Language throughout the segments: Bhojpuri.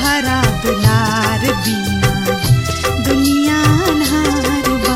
तोहरा दुलार बिना दुनिया अन्हार बा।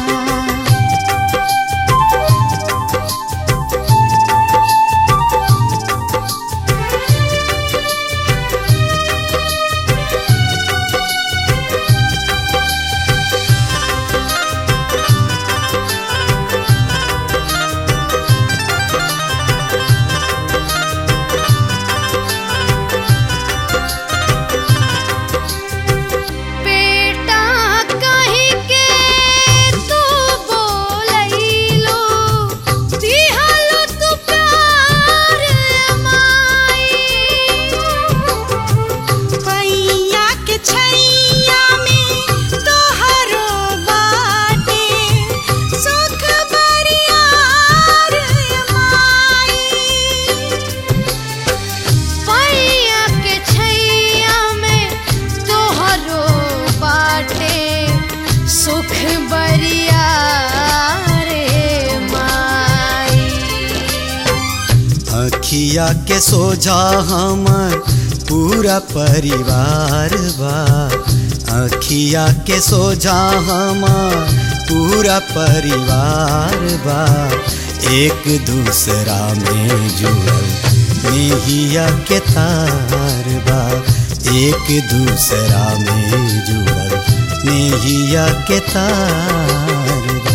अखिया के सोझा हमर पूरा परिवार बा। अखिया के सोझा हमर पूरा परिवार बा। एक दूसरा में जुड़ल नेहिया के तार बा। एक दूसरा में जुड़ल नेहिया के तार बा।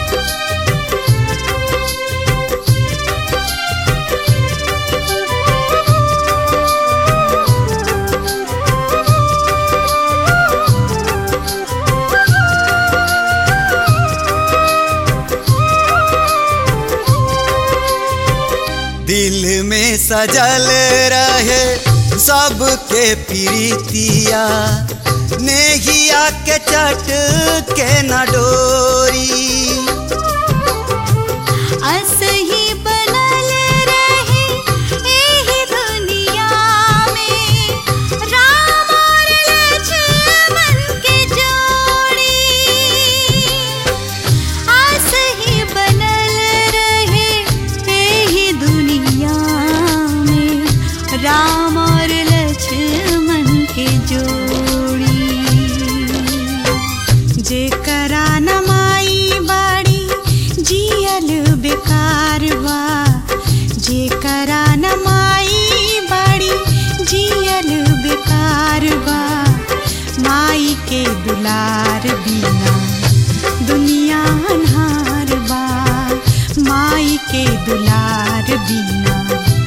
दिल में सजल रहे सबके प्रीतिया, नेहिया के चट के न डोरी। असही बनल रहे एही दुनिया में राम और लक्ष्मण के जोड़ी। असही बनल रहे एही दुनिया में राम और लक्ष्मण के जोड़ी। जेकरा न माई बाड़ी जियल बेकार बा। जेकरा न माई बाड़ी जियल बेकार बा। माई के दुलार बिना दुनिया अन्हार बा। माई के दुलार बिना